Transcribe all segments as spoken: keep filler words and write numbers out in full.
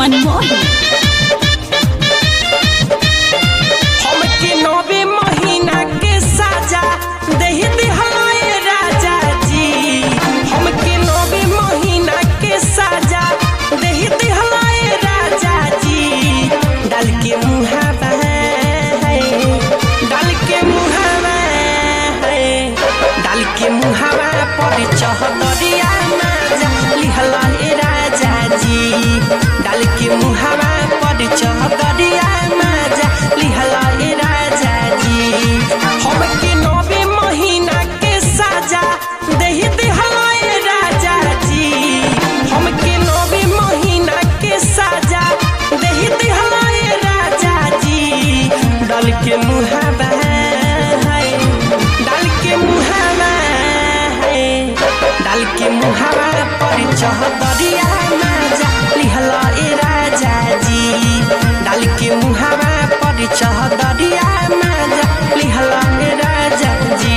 मनमोहन हमके नौवे महीना के साजा दही दिहाए राजा जी। हमके नौवे महीना के साजा दही दिहाए राजा जी। डाल के मुहावा है, डाल के मुहावा है, डाल के मुहावा पर चहदरिया माजा लिहला ए राजा जी। डाल के मुहावा पर चहदरिया माजा लिहला ए राजा जी। हमके नौवे महीना के साजा दही दिहला ए राजा जी। हमके नौवे महीना के साजा दही दिहला ए राजा जी। डाल के मुहावा है, डाल के मुहावा है, डाल के मुहावा पर चहदरिया माजा लिहला ए राजा जी। डाल के मुहावा पर चहदरिया माजा लिहला ए राजा जी।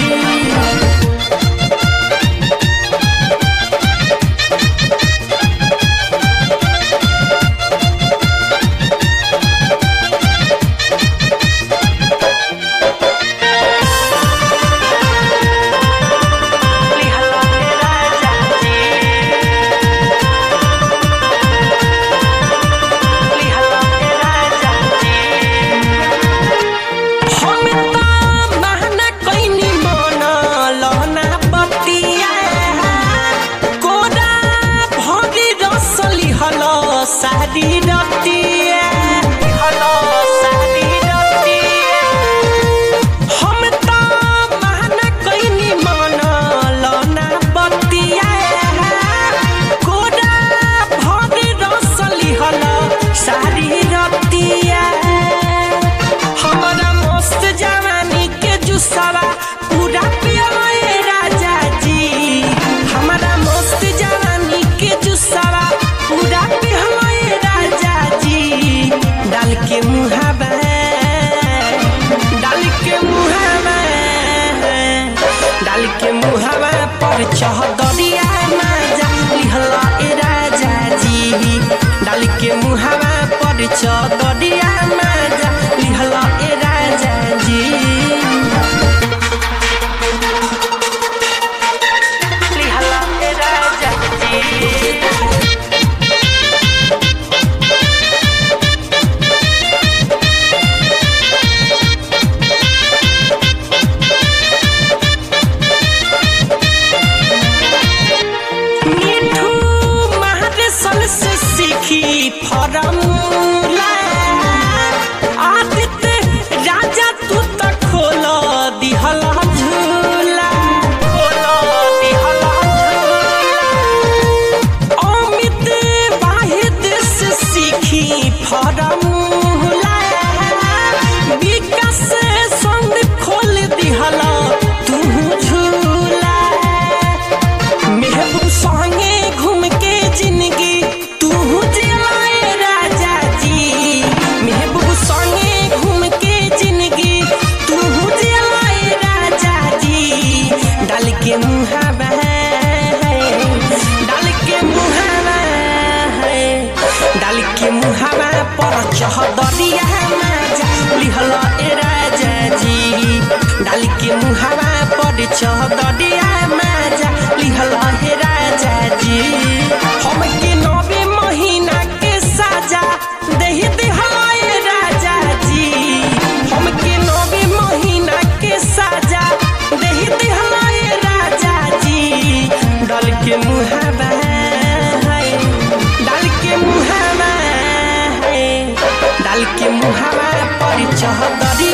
सारी रतिया हलो सारी रतिया हम तो महना कइनी मन लना बतिया। कोरा भरी रसली हलो सारी रतिया। हमरा मस्त जवानी के जुसावा पूरा पियोए राजा जी। हमरा मस्त जवानी के जुसावा पूरा पियोए राजा जी। डाल के मुहावा, डाल के मुहावा, डाल के मुहावा पर चहदरिया माजा लिहला ए राजा जी। डाल के मुहावा पर चहदरिया माजा लिहला ए राजा जी। लिहला ए राजा जी। से सीखी फॉर्मूला आदित्य राजा तू तक खोल दिहला झूला, खोल दिहला झूला। अमित वाहिद से सीखी फॉर्मूला विकास संग खोल दिहला तू झूला। महबूब संगे घूम के जिंदगी तू जिलाए राजा जी। महबूब संगे घूम के जिंदगी तू जिलाए राजा जी। डाल के मुहावा है, डाल के मुहावा है, डाल के मुहावा पर चहदरिया माजा लिहला ए राजा जी। डाल के मुहावा पर चहदरिया माजा लिहला ए राजा जी। हमके नौवे महीना के साजा दही दिहला ए राजा जी। हमके नौवे महीना के साजा दही दिहला ए राजा जी। डाल के मुहावा है, डाल के मुहावा है, डाल के मुहावा पर चहदरिया